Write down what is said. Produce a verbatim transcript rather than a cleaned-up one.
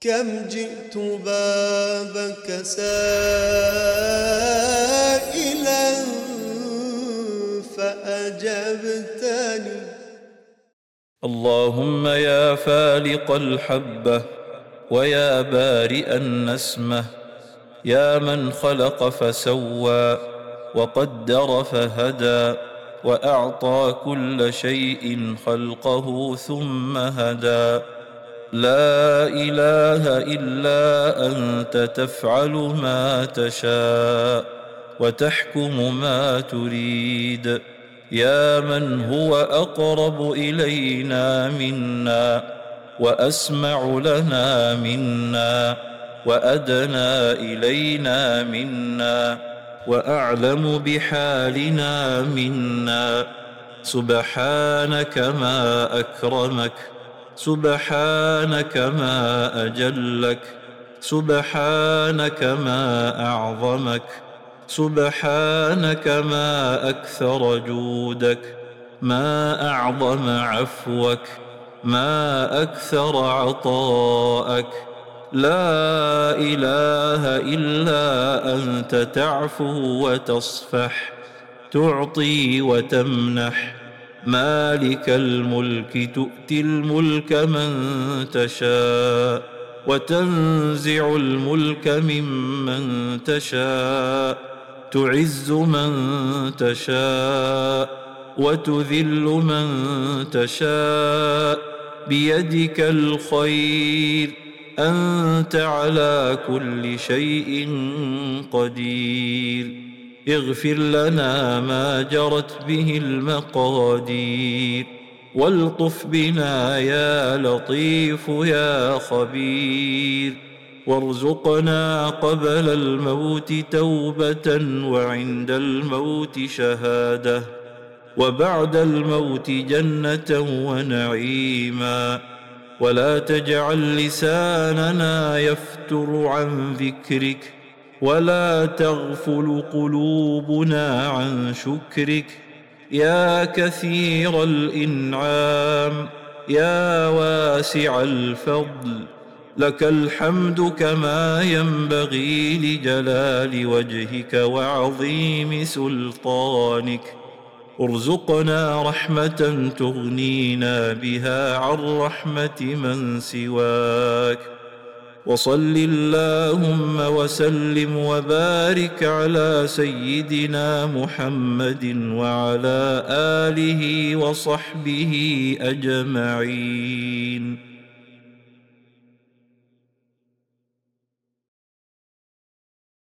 كم جئت بابك سائلا فأجبتني. اللهم يا فالق الحبة ويا بارئ النسمة، يا من خلق فسوى وقدر فهدى وأعطى كل شيء خلقه ثم هدى، لا إله إلا أنت تفعل ما تشاء وتحكم ما تريد، يا من هو أقرب إلينا منا وأسمع لنا منا وأدنى إلينا منا وأعلم بحالنا منا. سبحانك ما أكرمك، سبحانك ما أجلك، سبحانك ما أعظمك، سبحانك ما أكثر جودك، ما أعظم عفوك، ما أكثر عطاءك. لا إله إلا أنت تعفو وتصفح، تعطي وتمنح، مالك الملك تؤتي الملك من تشاء وتنزع الملك ممن تشاء، تعز من تشاء وتذل من تشاء، بيدك الخير، أنت على كل شيء قدير. اغفر لنا ما جرت به المقادير، والطف بنا يا لطيف يا خبير، وارزقنا قبل الموت توبة وعند الموت شهادة وبعد الموت جنة ونعيما، ولا تجعل لساننا يفتر عن ذكرك، ولا تغفل قلوبنا عن شكرك، يا كثير الإنعام، يا واسع الفضل، لك الحمد كما ينبغي لجلال وجهك وعظيم سلطانك. ارزقنا رحمة تغنينا بها عن رحمة من سواك، وصل اللهم وسلم وبارك على سيدنا محمد وعلى آله وصحبه أجمعين.